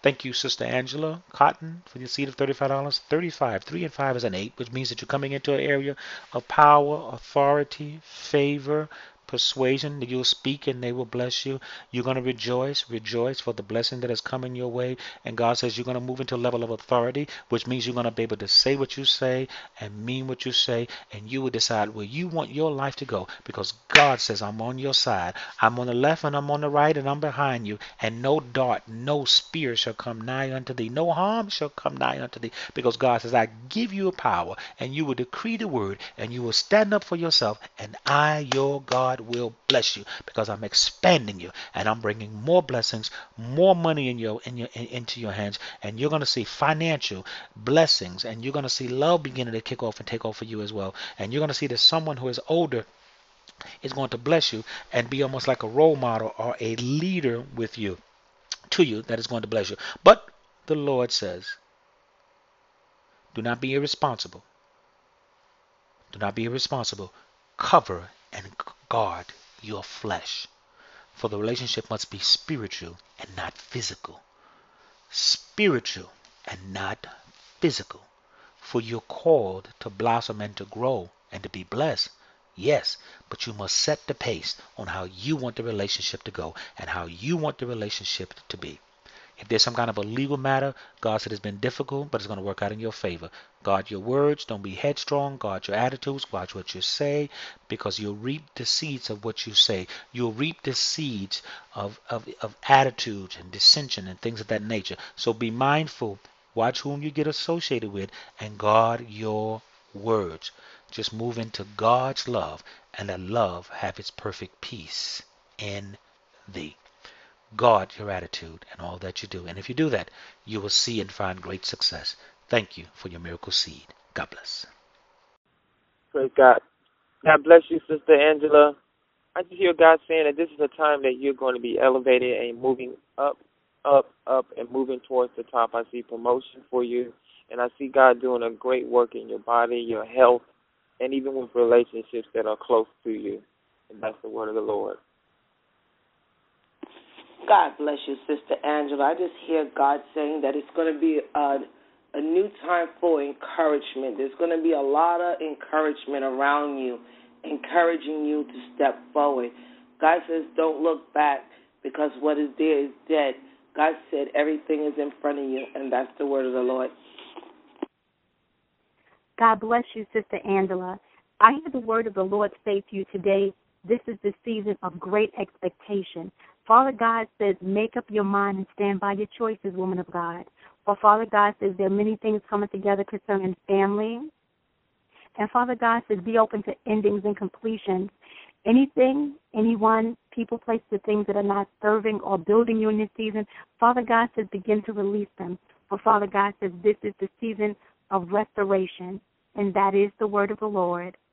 Thank you, Sister Angela Cotton, for your seed of $35. 35, 3 and 5 is an 8, which means that you're coming into an area of power, authority, favor, persuasion, that you'll speak and they will bless you. You're going to rejoice for the blessing that is coming your way. And God says you're going to move into a level of authority, which means you're going to be able to say what you say and mean what you say, and you will decide where you want your life to go, because God says, I'm on your side. I'm on the left and I'm on the right and I'm behind you, and no dart, no spear shall come nigh unto thee. No harm shall come nigh unto thee, because God says, I give you a power, and you will decree the word, and you will stand up for yourself, and I, your God, will bless you, because I'm expanding you, and I'm bringing more blessings, more money into your hands, and you're going to see financial blessings, and you're going to see love beginning to kick off and take off for you as well. And you're going to see that someone who is older is going to bless you and be almost like a role model or a leader with you, to you, that is going to bless you. But the Lord says, do not be irresponsible. Do not be irresponsible. Cover and guard your flesh. For the relationship must be spiritual and not physical. Spiritual and not physical. For you're called to blossom and to grow and to be blessed. Yes, but you must set the pace on how you want the relationship to go and how you want the relationship to be. If there's some kind of a legal matter, God said it's been difficult, but it's going to work out in your favor. Guard your words. Don't be headstrong. Guard your attitudes. Watch what you say, because you'll reap the seeds of what you say. You'll reap the seeds of attitudes and dissension and things of that nature. So be mindful. Watch whom you get associated with and guard your words. Just move into God's love, and let love have its perfect peace in thee. Guard your attitude and all that you do. And if you do that, you will see and find great success. Thank you for your miracle seed. God bless. Praise God. God bless you, Sister Angela. I just hear God saying that this is a time that you're going to be elevated and moving up, and moving towards the top. I see promotion for you, and I see God doing a great work in your body, your health, and even with relationships that are close to you. And that's the word of the Lord. God bless you, Sister Angela. I just hear God saying that it's going to be a new time for encouragement. There's going to be a lot of encouragement around you, encouraging you to step forward. God says don't look back, because what is there is dead. God said everything is in front of you, and that's the word of the Lord. God bless you, Sister Angela. I hear the word of the Lord say to you today, this is the season of great expectation. Father God says, make up your mind and stand by your choices, woman of God. For Father God says there are many things coming together concerning family. And Father God says, be open to endings and completions. Anything, anyone, people, places, the things that are not serving or building you in this season, Father God says, begin to release them. For Father God says, this is the season of restoration. And that is the word of the Lord.